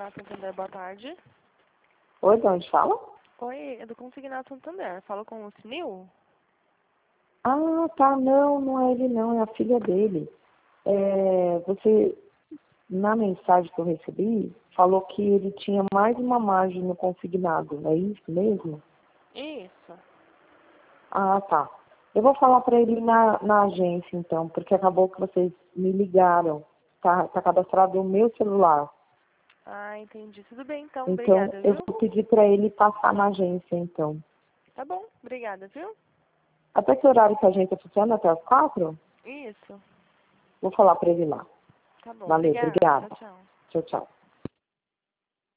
Consignado Santander, boa tarde. Oi, de onde fala? Oi, é do Consignado Santander. Falo com o Sinil? Ah, tá, não é ele não, é a filha dele. Na mensagem que eu recebi, falou que ele tinha mais uma margem no consignado, é isso mesmo? Isso. Ah, tá. Eu vou falar para ele na agência, então, porque acabou que vocês me ligaram. Tá cadastrado o meu celular. Ah, entendi. Tudo bem, então. Então, Obrigada, eu viu? vou pedir para ele passar na agência, então. Tá bom. Obrigada, viu? Até que horário que a agência funciona? Até as 4? Isso. Vou falar para ele lá. Tá bom. Valeu, Obrigada. obrigada. Tchau, tchau. Tchau, tchau.